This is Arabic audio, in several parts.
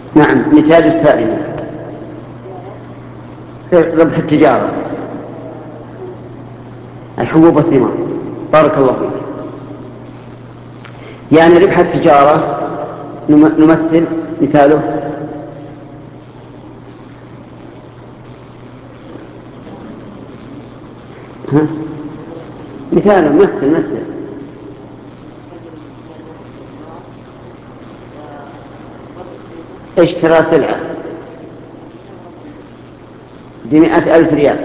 نعم، نتاج السائمة، ربح التجارة، الحبوب والثمار. بارك الله فيك. يعني ربح التجارة نمثل مثاله. ها؟ مثاله مثل اشترى سلعة ب100,000 ريال،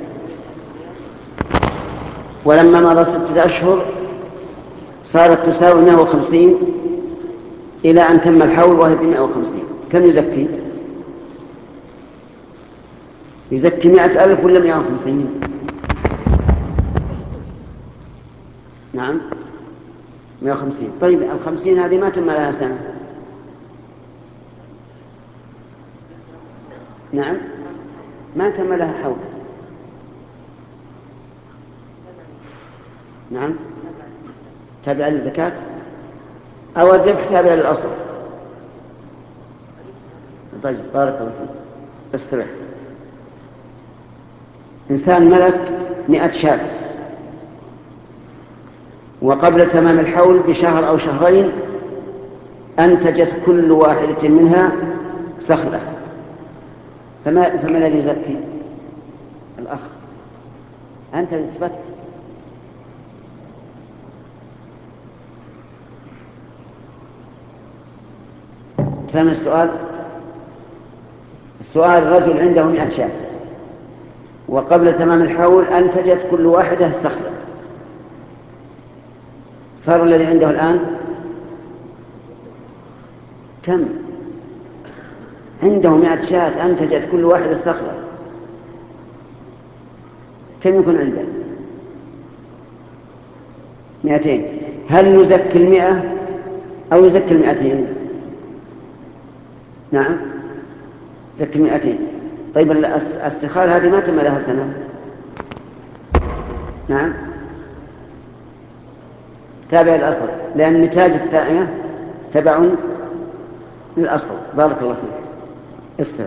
ولما مضى 6 أشهر صارت تساوي 150 إلى أن تم الحول وهي ب150. كم يزكي؟ يزكي 100,000 ولا 150؟ نعم 150. طيب 50 هذه ما تم لها سنة. نعم ما تم لها حول. نعم تابع للزكاة أو الربح تابع للأصل. طيب بارك الله فيك. استرح. إنسان ملك 100 شاة، وقبل تمام الحول بشهر أو شهرين أنتجت كل واحدة منها صخلة، فما الذي يزكي؟ الأخ أنت اللي تثبت. فهم السؤال؟ السؤال رجل عنده 100 شاة، وقبل تمام الحول أنتجت كل واحدة صخلة، صار الذي عنده الآن كم؟ عنده 100 شاة أنتجت كل واحدة صخلة، كم يكون عنده؟ 200. هل يزكي 100 أو يزكي 200؟ نعم زكي 200. طيب السخال هذه ما تم لها سنة. نعم تابع الأصل، لأن نتاج السائمة تبع للأصل. بارك الله فيك. استمع.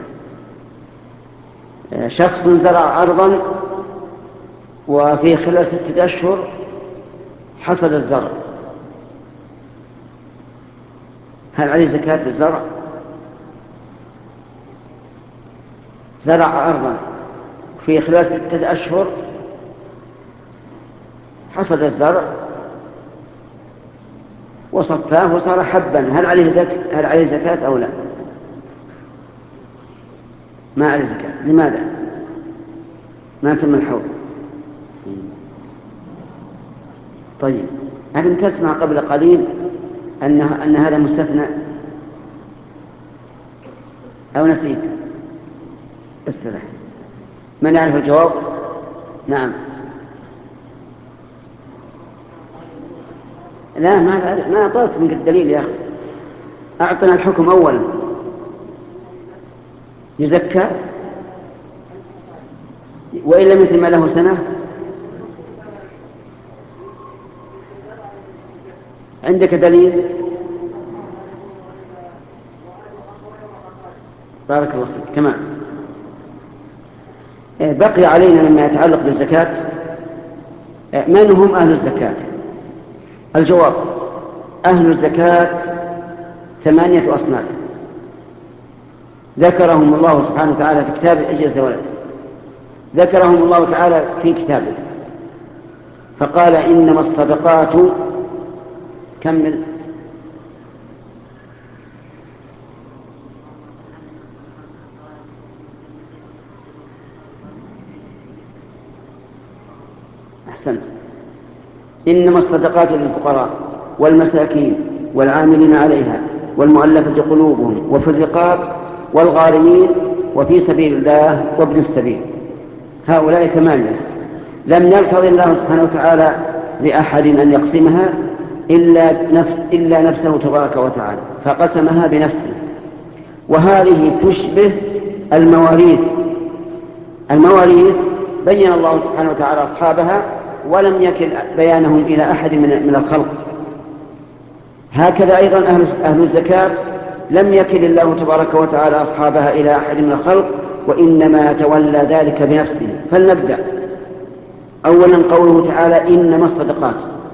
شخص زرع أرضا وفي خلال 6 أشهر حصد الزرع، هل عليه زكاة بالزرع؟ زرع أرضا في خلال 6 أشهر حصد الزرع وصفاه وصار حبا، هل عليه زكاة أو لا؟ ما عليه زكاة. لماذا؟ ما تم الحول. طيب هل تسمع قبل قليل أن هذا مستثنى أو نسيت؟ استرح. من يعرف الجواب؟ نعم. لا ما أعطيت من الدليل يا أخي، أعطنا الحكم أولا. يزكى وإن لم يتم له سنة. عندك دليل؟ بارك الله فيك. تمام. بقي علينا مما يتعلق بالزكاة. من هم أهل الزكاة؟ الجواب: أهل الزكاة 8 أصناف ذكرهم الله سبحانه وتعالى في كتابه. اجلس يا ولد. ذكرهم الله تعالى في كتابه فقال: إنما الصدقات. كمل. أحسنت. إنما الصدقات للفقراء والمساكين والعاملين عليها والمؤلفة قلوبهم وفي الرقاب والغارمين وفي سبيل الله وابن السبيل. هؤلاء 8 لم يرتضي الله سبحانه وتعالى لأحد أن يقسمها إلا نفسه تبارك وتعالى، فقسمها بنفسه. وهذه تشبه المواريث. المواريث بين الله سبحانه وتعالى أصحابها ولم يكل بيانهم إلى أحد من الخلق. هكذا أيضا أهل الزكاة لم يكل الله تبارك وتعالى أصحابها إلى أحد من الخلق، وإنما تولى ذلك بنفسه. فلنبدأ. أولا قوله تعالى إنما الصدقات.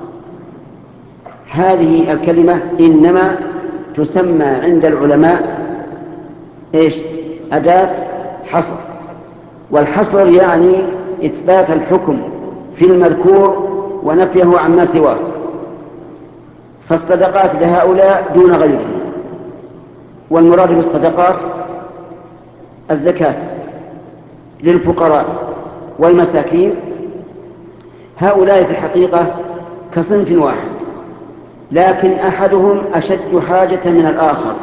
هذه الكلمة إنما تسمى عند العلماء إيش؟ أداة حصر، والحصر يعني إثبات الحكم في المذكور ونفيه عما سواه. فالصدقات لهؤلاء دون غيرهم، والمراد بالصدقات الزكاة للفقراء والمساكين. هؤلاء في الحقيقة كصنف واحد، لكن أحدهم أشد حاجة من الآخر،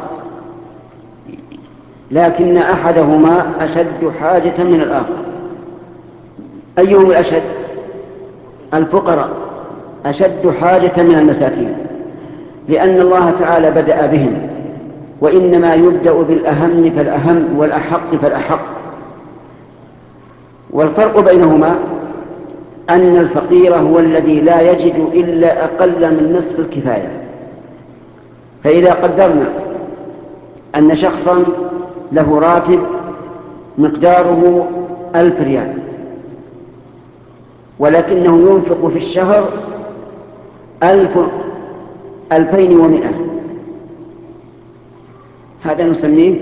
لكن أحدهما أشد حاجة من الآخر. أيهم الأشد؟ الفقراء أشد حاجة من المساكين، لأن الله تعالى بدأ بهم، وإنما يبدأ بالأهم فالأهم والأحق فالأحق. والفرق بينهما أن الفقير هو الذي لا يجد إلا أقل من نصف الكفاية. فإذا قدرنا أن شخصا له راتب مقداره 1000 ريال، ولكنه ينفق في الشهر 2100، هذا نسميه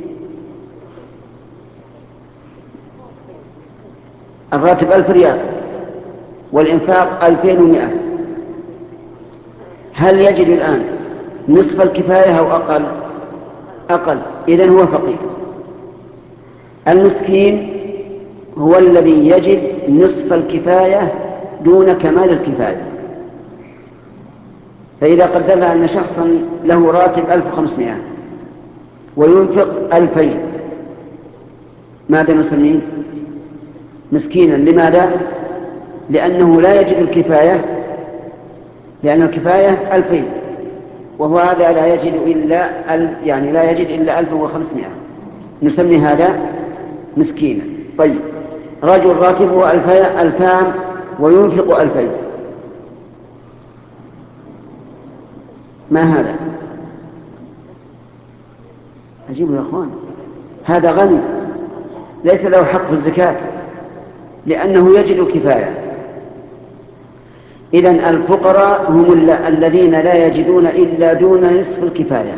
الراتب 1000 ريال والإنفاق 2100. هل يجد الآن نصف الكفاية أو أقل؟ أقل. إذن هو فقير. المسكين هو الذي يجد نصف الكفاية دون كمال الكفاية. فإذا قدرنا أن شخصا له راتب 1500 وينفق 2000، ماذا نسميه؟ مسكينا. لماذا؟ لأنه لا يجد الكفاية، لأن الكفاية 2000 وهو هذا لا يجد إلا 1500، نسمي هذا مسكينا. طيب، رجل راتبه 2000 وينفق 2000، ما هذا؟ أجيبه يا أخوان، هذا غني ليس له حق في الزكاة لأنه يجد الكفاية. إذن الفقراء هم الذين لا يجدون إلا دون نصف الكفاية،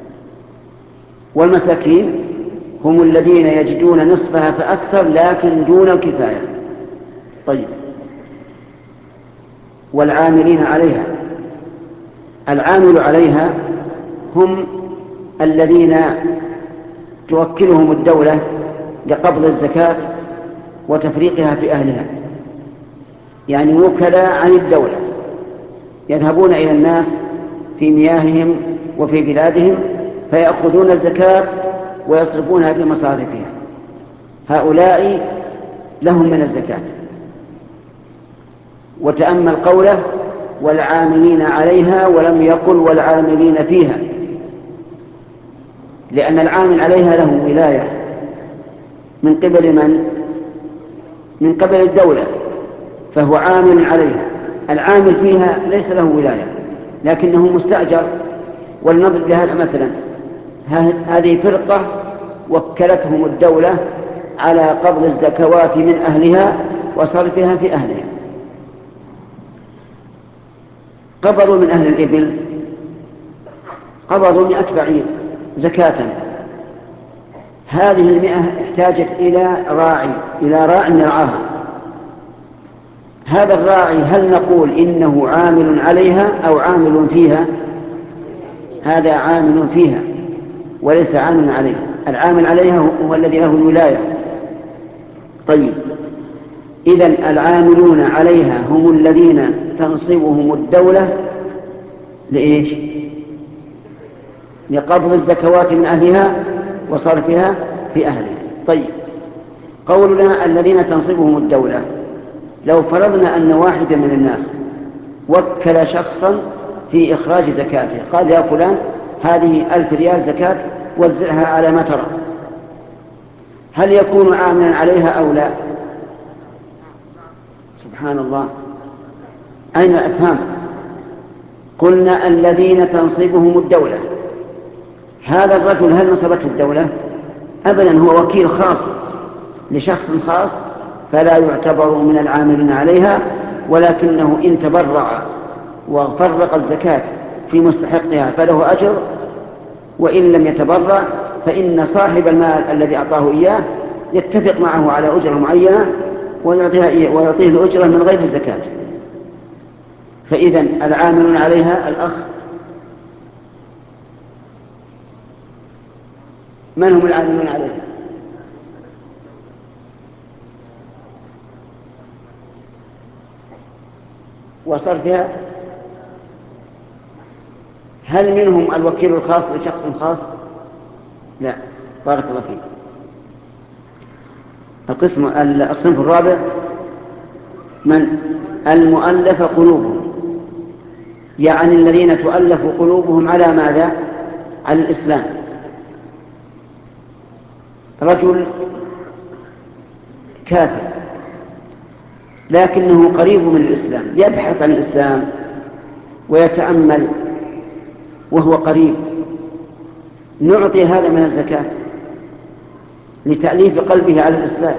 والمساكين هم الذين يجدون نصفها فأكثر لكن دون الكفاية. طيب، والعاملين عليها. العامل عليها هم الذين توكلهم الدولة لقبض الزكاة وتفريقها في أهلها، يعني وكلاء عن الدولة، يذهبون إلى الناس في مياههم وفي بلادهم فيأخذون الزكاة ويصرفونها في مصارفها. هؤلاء لهم من الزكاة. وتأمل قوله والعاملين عليها، ولم يقل والعاملين فيها، لأن العامل عليها له ولاية من قبل من؟ من قبل الدولة، فهو عامل عليها. العامل فيها ليس له ولاية لكنه مستأجر. ولنضرب لهذا مثلا، هذه فرقة وكلتهم الدولة على قبض الزكوات من أهلها وصرفها في أهلها. قبضوا من أهل الإبل، قبضوا 100 بعير زكاة. هذه 100 احتاجت إلى راع يرعاها. هذا الراعي هل نقول إنه عامل عليها أو عامل فيها؟ هذا عامل فيها وليس عامل عليها. العامل عليها هو الذي له الولاية. طيب، إذن العاملون عليها هم الذين تنصبهم الدولة لإيش؟ لقبض الزكوات من أهلها وصرفها في أهلها. طيب، قولنا الذين تنصبهم الدولة، لو فرضنا أن واحدا من الناس وكل شخصا في إخراج زكاته، قال يا فلان هذه 1000 ريال زكاة وزعها على ما ترى، هل يكون عاملا عليها أو لا؟ سبحان الله، أين الإفهام؟ قلنا الذين تنصبهم الدولة. هذا الرجل هل نصبته الدولة؟ أبدا، هو وكيل خاص لشخص خاص، فلا يعتبر من العاملين عليها، ولكنه إن تبرع وفرق الزكاة في مستحقها فله أجر، وإن لم يتبرع فإن صاحب المال الذي أعطاه إياه يتفق معه على أجرة معينة ويعطيه الأجرة من غير الزكاة. فإذن العاملون عليها الأخ. من هم العاملون عليها؟ وصرفها. هل منهم الوكيل الخاص لشخص خاص؟ لا. بارك الله فيك. الصنف الرابع من المؤلف قلوبهم، يعني الذين تؤلف قلوبهم على ماذا؟ على الإسلام. رجل كافر لكنه قريب من الإسلام، يبحث عن الإسلام ويتأمل وهو قريب، نعطي هذا من الزكاة لتأليف قلبه على الإسلام،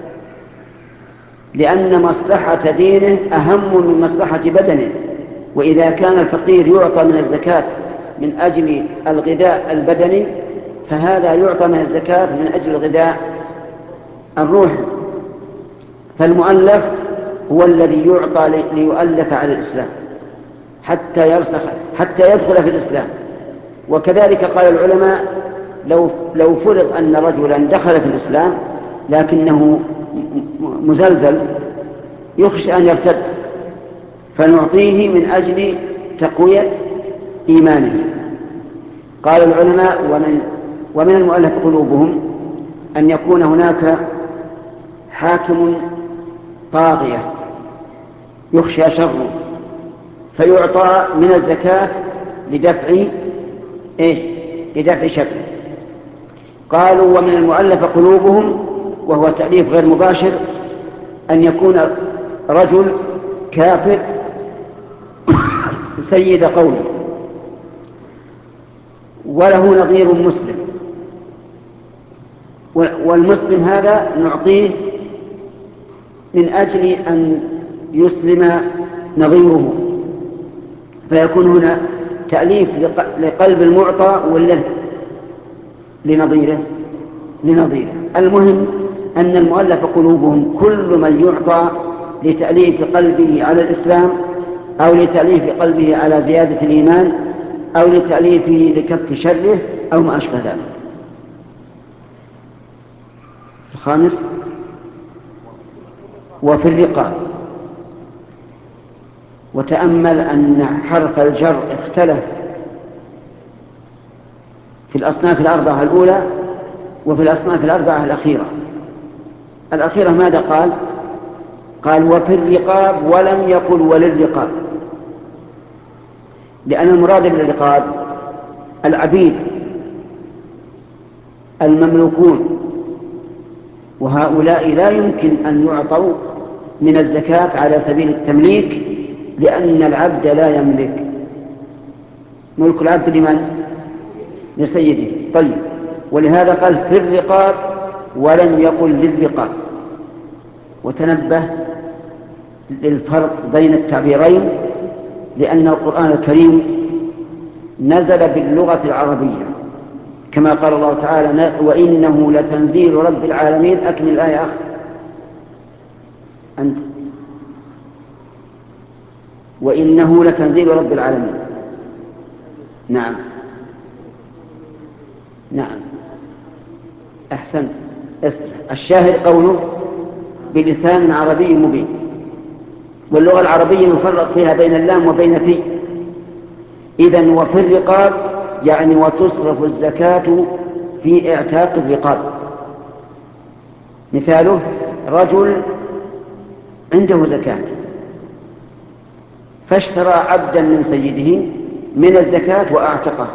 لأن مصلحة دينه أهم من مصلحة بدنه. وإذا كان الفقير يعطى من الزكاة من أجل الغذاء البدني، فهذا يعطى من الزكاة من أجل الغذاء الروحي. فالمؤلف هو الذي يعطى ليؤلف على الإسلام حتى يرسخ، حتى يدخل في الإسلام. وكذلك قال العلماء لو فرض أن رجلا دخل في الإسلام لكنه مزلزل يخشى أن يرتد، فنعطيه من أجل تقوية إيمانه. قال العلماء ومن المؤلف قلوبهم أن يكون هناك حاكم طاغية يخشى شره فيعطى من الزكاة لدفع شره. قالوا ومن المؤلف قلوبهم، وهو تأليف غير مباشر، أن يكون رجل كافر سيد قومه وله نظير مسلم، والمسلم هذا نعطيه من أجل أن يسلم نظيره، فيكون هنا تأليف لقلب المعطى ولا لنظيره. المهم أن المؤلف قلوبهم كل من يعطى لتأليف قلبه على الإسلام، أو لتأليف قلبه على زيادة الإيمان، أو لتأليفه لكف شره، أو ما أشبه ذلك. الخامس وفي الرقاب. وتأمل أن حرف الجر اختلف في الأصناف الأربعة الأولى وفي الأصناف الأربعة الأخيرة ماذا قال وفي الرقاب، ولم يقل وللرقاب، لأن المراد بالرقاب العبيد المملوكون، وهؤلاء لا يمكن أن يعطوا من الزكاة على سبيل التمليك، لأن العبد لا يملك. ملك العبد لمن؟ لسيده. طيب، ولهذا قال في الرقاب ولم يقل للرقاب. وتنبه للفرق بين التعبيرين، لأن القرآن الكريم نزل باللغة العربية كما قال الله تعالى وإنه لتنزيل رب العالمين. أكمل الآية أنت. وإنه لتنزيل رب العالمين. نعم أحسنت. الشاهد قوله بلسان عربي مبين، واللغة العربية يفرق فيها بين اللام وبين في. إذن وفي الرقاب يعني وتصرف الزكاة في اعتاق الرقاب. مثاله رجل عنده زكاة فاشترى عبدا من سيده من الزكاة وأعتقه،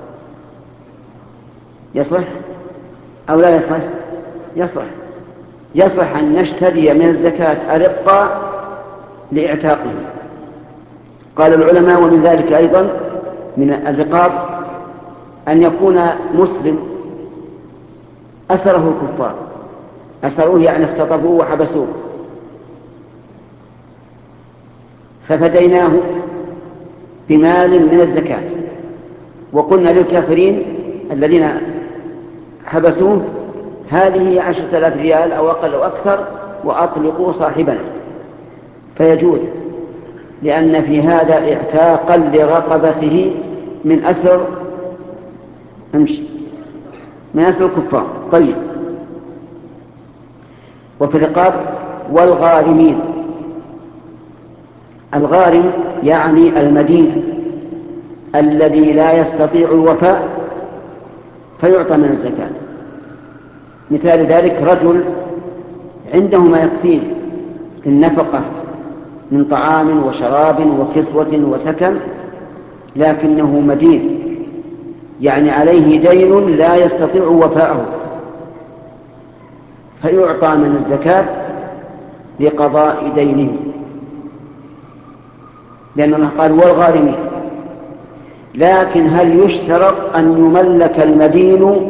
يصلح أو لا يصلح؟ يصلح أن نشتري من الزكاة الرقة لإعتاقه. قال العلماء ومن ذلك أيضا من الرقاب أن يكون مسلم أسره الكفار، أسروه يعني اختطفوه وحبسوه، ففديناه بمال من الزكاة، وقلنا للكافرين الذين حبسوه هذه 10,000 ريال أو أقل أو أكثر، وأطلقوا صاحبنا، فيجوز، لأن في هذا اعتاقا لرقبته من أسر الكفار. طيب، وفي الرقاب والغارمين. الغارم يعني المدين الذي لا يستطيع الوفاء فيعطى من الزكاة. مثال ذلك رجل عنده ما يكفيه النفقة من طعام وشراب وكسوة وسكن، لكنه مدين، يعني عليه دين لا يستطيع وفاءه، فيعطى من الزكاة لقضاء دينه، لأن الله قال والغارمين. لكن هل يشترط أن يملك المدين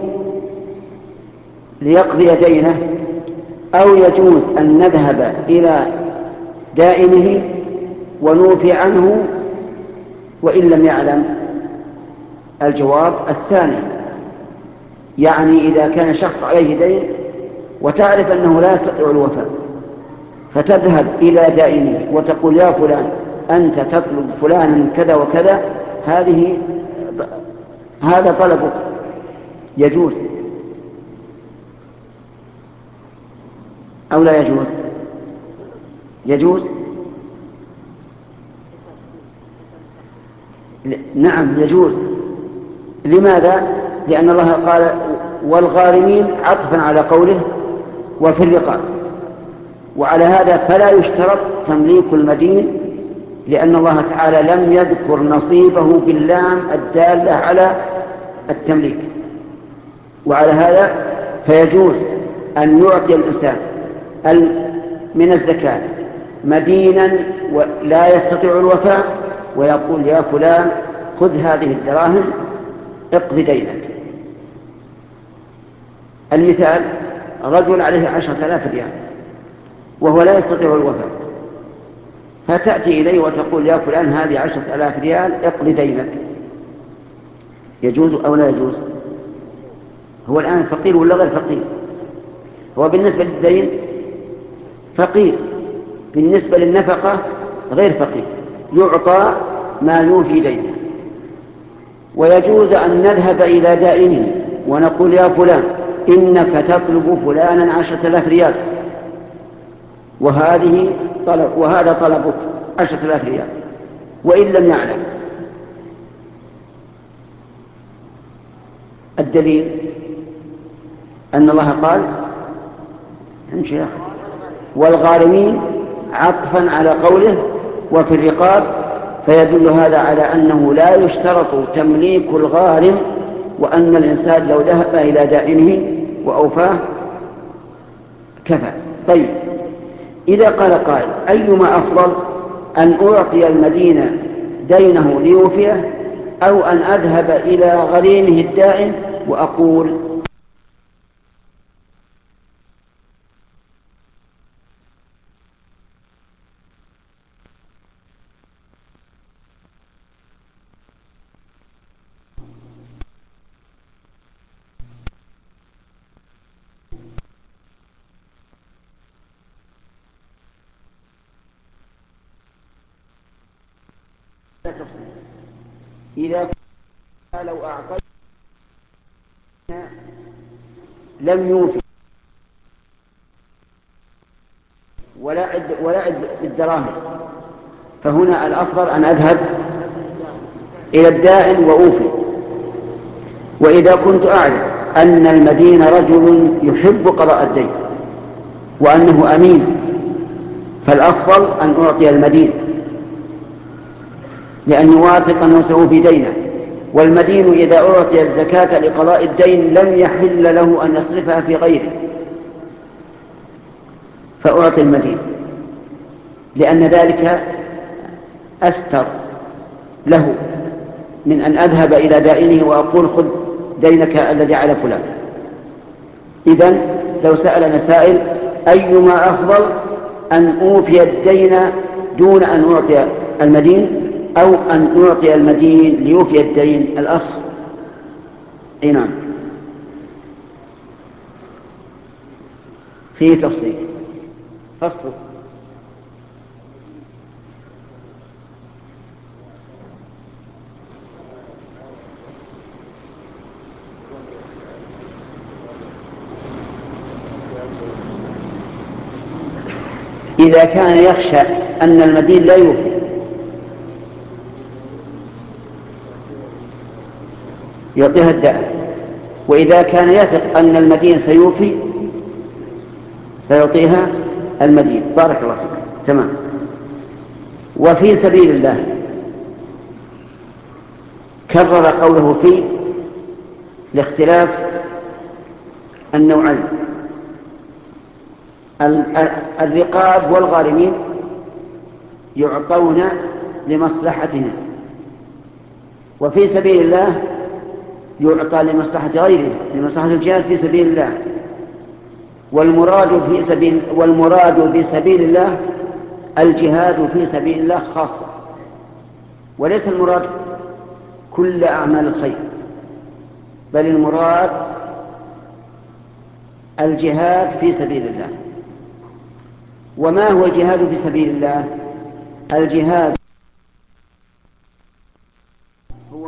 ليقضي دينه، أو يجوز أن نذهب إلى دائنه ونوفي عنه وإن لم يعلم؟ الجواب الثاني، يعني إذا كان شخص عليه دين وتعرف أنه لا يستطيع الوفاء، فتذهب إلى دائنه وتقول يا فلان أنت تطلب فلانا كذا وكذا، هذا طلبك، يجوز أو لا يجوز؟ يجوز، نعم يجوز. لماذا؟ لأن الله قال والغارمين عطفا على قوله وفي الرقاب، وعلى هذا فلا يشترط تمليك المدين، لأن الله تعالى لم يذكر نصيبه باللام الدالة على التمليك. وعلى هذا فيجوز أن يعطي الإنسان من الزكاة مدينا ولا يستطيع الوفاء، ويقول يا فلان خذ هذه الدراهم اقض دينك. المثال رجل عليه 10,000 ريال وهو لا يستطيع الوفاء، فتأتي إليه وتقول يا فلان هذه 10,000 ريال اقض دينك، يجوز أو لا يجوز؟ هو الآن فقير ولا غير فقير؟ هو بالنسبة للدين فقير، بالنسبة للنفقة غير فقير، يعطى ما يوفي دينه. ويجوز أن نذهب إلى دائنه ونقول يا فلان إنك تطلب فلانا 10,000 ريال، وهذا طلبك 10,000 ريال وإن لم يعلم. الدليل أن الله قال امشي يا أخي والغارمين عطفا على قوله وفي الرقاب، فيدل هذا على أنه لا يشترط تمليك الغارم، وأن الإنسان لو ذهب إلى دائنه وأوفاه كفى. طيب، إذا قال قائل أيما أفضل، أن أعطي المدين دينه ليوفيه أو أن أذهب إلى غريمه الدائن وأقول إذا لو أعطينا لم يوفي ولا عد بالدراهم، فهنا الأفضل أن أذهب إلى الدائن وأوفي. وإذا كنت أعلم أن المدين رجل يحب قضاء الدين وأنه أمين، فالأفضل أن أعطي المدين، لأني واثق أنه سيوفي دينه. والمدين إذا أعطي الزكاة لقضاء الدين لم يحل له أن يصرفها في غيره، فأعطي المدين، لأن ذلك أستر له من أن أذهب إلى دائنه وأقول خذ دينك الذي على فلان. إذن لو سألنا سائل أيما أفضل، أن أوفي الدين دون أن أعطي المدين أو أن أعطي المدين ليوفي الدين؟ الأخ. أي نعم، فيه تفصيل. فصل. إذا كان يخشى أن المدين لا يوفي، يعطيها الدائم. وإذا كان يثق أن المدين سيوفي فيعطيها المدين. بارك الله فيك. تمام. وفي سبيل الله كرر قوله في لاختلاف النوعين، الرقاب والغارمين يعطون لمصلحتهم، وفي سبيل الله يعطى لمصلحة غيره، لمصلحة الجهاد في سبيل الله. والمراد بسبيل الله الجهاد في سبيل الله خاصة، وليس المراد كل أعمال الخير، بل المراد الجهاد في سبيل الله. وما هو الجهاد في سبيل الله؟ الجهاد هو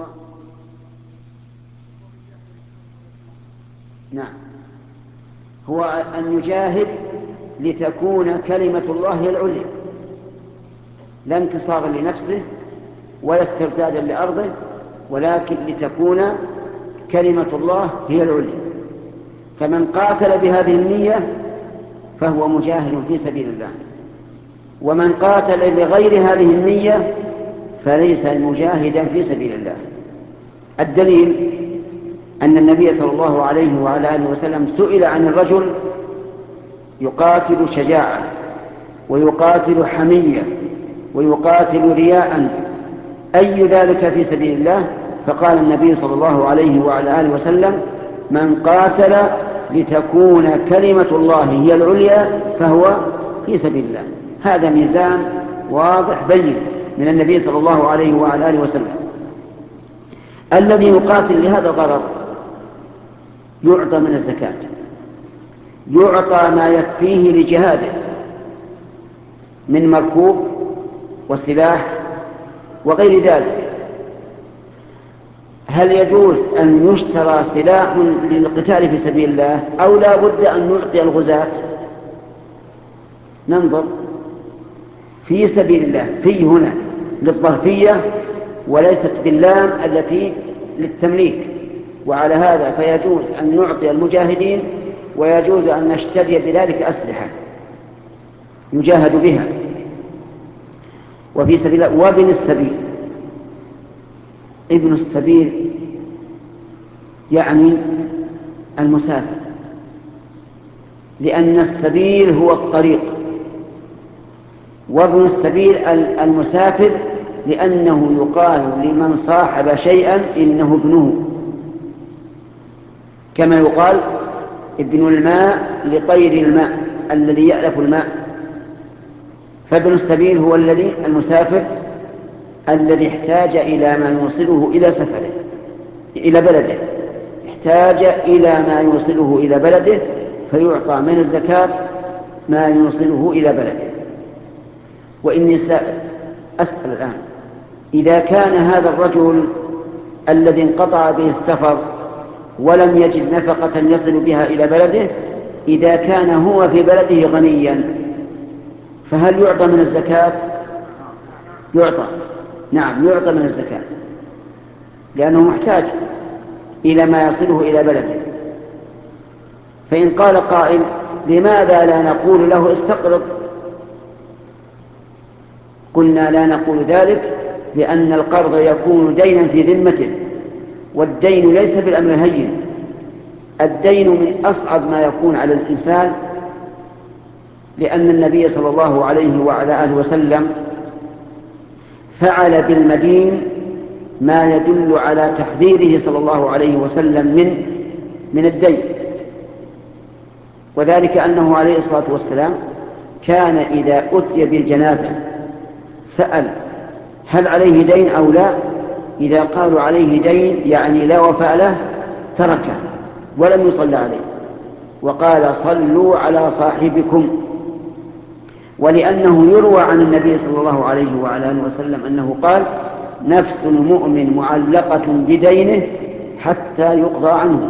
نعم هو أن يجاهد لتكون كلمة الله هي العليا، لا انتصارا لنفسه ولا استردادا لأرضه، ولكن لتكون كلمة الله هي العليا. فمن قاتل بهذه النية فهو مجاهد في سبيل الله، ومن قاتل لغير هذه النية فليس مجاهدا في سبيل الله. الدليل أن النبي صلى الله عليه وعلى آله وسلم سئل عن الرجل يقاتل شجاعة ويقاتل حمية ويقاتل رياء، أي ذلك في سبيل الله؟ فقال النبي صلى الله عليه وعلى آله وسلم: من قاتل لتكون كلمة الله هي العليا فهو في سبيل الله. هذا ميزان واضح بين من النبي صلى الله عليه وعلى آله وسلم. الذي يقاتل لهذا الغرض يعطى من الزكاة، يعطى ما يكفيه لجهاده من مركوب وسلاح وغير ذلك. هل يجوز أن يشترى سلاح للقتال في سبيل الله أو لا بد أن نعطي الغزاة؟ ننظر. في سبيل الله في هنا للظرفية وليست باللام التي للتمليك، وعلى هذا فيجوز أن نعطي المجاهدين ويجوز أن نشتري بذلك أسلحة يجاهد بها وفي سبيل الله. وابن السبيل، ابن السبيل يعني المسافر، لأن السبيل هو الطريق، وابن السبيل المسافر لأنه يقال لمن صاحب شيئا إنه ابنه، كما يقال ابن الماء لطير الماء الذي يألف الماء. فابن السبيل هو الذي المسافر الذي احتاج إلى ما يوصله إلى سفره إلى بلده، احتاج إلى ما يوصله إلى بلده فيعطى من الزكاة ما يوصله إلى بلده. وإني أسأل الآن، إذا كان هذا الرجل الذي انقطع به السفر ولم يجد نفقة يصل بها إلى بلده، إذا كان هو في بلده غنيا فهل يعطى من الزكاة؟ يعطى، نعم يعطى من الزكاة، لأنه محتاج إلى ما يصله إلى بلده. فإن قال قائل: لماذا لا نقول له استقرض؟ قلنا: لا نقول ذلك لأن القرض يكون دينا في ذمته، والدين ليس بالأمر الهين. الدين من أصعب ما يكون على الإنسان، لأن النبي صلى الله عليه وعلى آله وسلم فعل بالمدين ما يدل على تحذيره صلى الله عليه وسلم من الدين. وذلك أنه عليه الصلاة والسلام كان إذا أتي بالجنازة سأل هل عليه دين أو لا. إذا قالوا عليه دين يعني لا وفاء له تركه ولم يصلى عليه، وقال صلوا على صاحبكم. ولأنه يروى عن النبي صلى الله عليه وعلى آله وسلم أنه قال نفس المؤمن معلقة بدينه حتى يقضى عنه.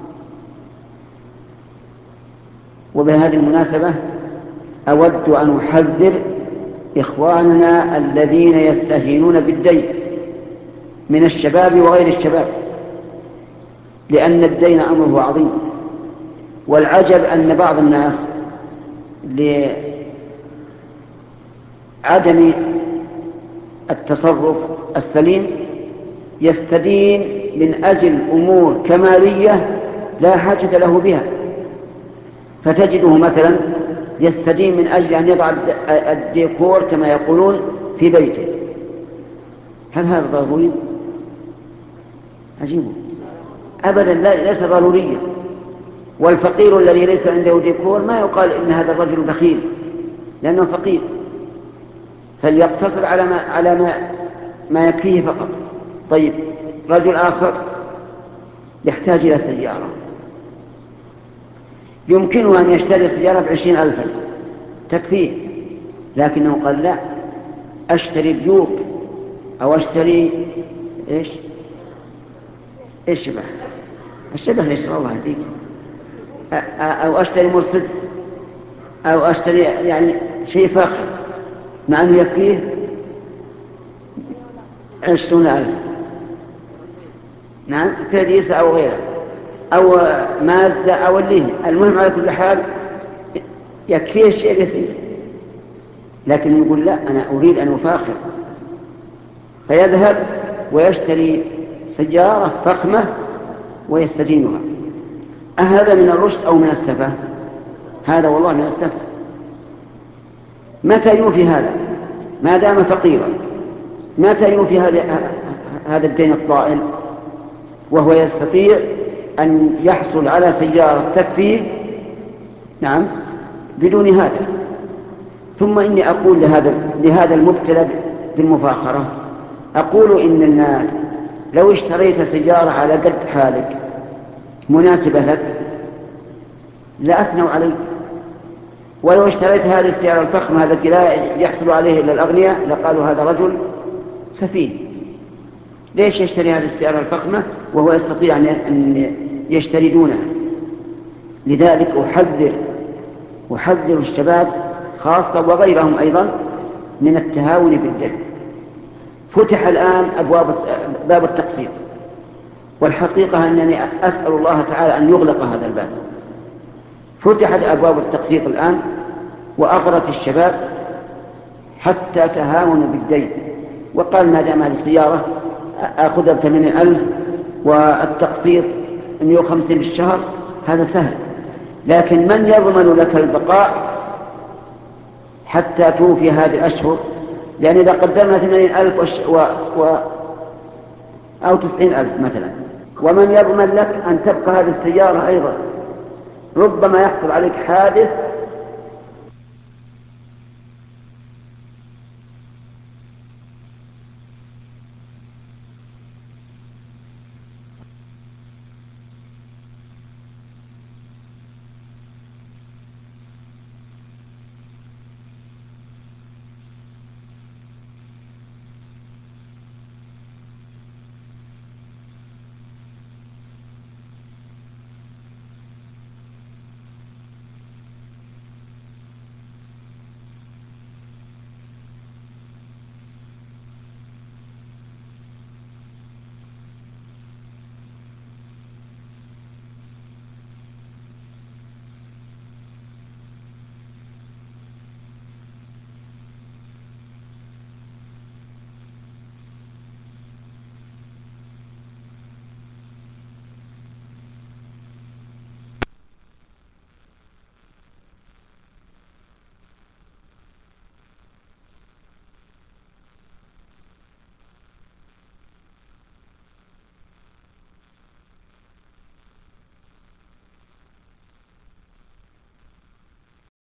وبهذه المناسبة أود أن أحذر إخواننا الذين يستهينون بالدين من الشباب وغير الشباب، لأن الدين أمره عظيم. والعجب أن بعض الناس لعدم التصرف السليم يستدين من أجل أمور كمالية لا حاجة له بها، فتجده مثلا يستدين من أجل أن يضع الديكور كما يقولون في بيته. هل هذا ضروري؟ عجيب، أبدا ليس ضروريا. والفقير الذي ليس عنده ديكور ما يقال إن هذا الرجل بخيل لأنه فقير، فليقتصر على ما يكفيه فقط. طيب، رجل آخر يحتاج إلى سيارة، يمكنه أن يشتري سيارة ب20,000 تكفيه، لكنه قال لا، أشتري بيوك أو أشتري إيش شبه الشبه ليش الله يهديك، أو أشتري مرسيدس أو أشتري يعني شيء فاخر مع أنه يكفيه 20,000. نعم، كريسة أو غيره أو مازدا أو اللي المهم على كل حال يكفيه الشيء اليسير، لكن يقول لا، أنا أريد أن أفاخر، فيذهب ويشتري سيارة فخمة ويستدينها. أهذا من الرشد أو من السفة؟ هذا والله من السفة. متى يوفي هذا ما دام فقيرا؟ متى يوفي هذا الدين الطائل وهو يستطيع أن يحصل على سيارة تكفيه؟ نعم، بدون هذا. ثم إني أقول لهذا المبتلى بالمفاخرة، أقول إن الناس لو اشتريت سيارة على قد حالك مناسبة لك لأثنوا عليك، ولو اشتريت هذه السيارة الفخمة التي لا يحصل عليه إلا الأغنياء لقالوا هذا رجل سفيه. ليش يشتري هذه السيارة الفخمة وهو يستطيع أن يشتري دونها؟ لذلك أحذر الشباب خاصة وغيرهم أيضا من التهاون بالدين. فتح الآن باب التقسيط، والحقيقة أنني أسأل الله تعالى أن يغلق هذا الباب. فتحت أبواب التقسيط الآن وأغرت الشباب حتى تهاونوا بالدين، وقال ما دام هذه السيارة أخذها ب80,000 والتقسيط 150 بالشهر هذا سهل. لكن من يضمن لك البقاء حتى توفي هذه الأشهر؟ لأن إذا قدرنا 80,000 أو 90,000 مثلا، ومن يضمن لك أن تبقى هذه السيارة أيضا؟ ربما يحصل عليك حادث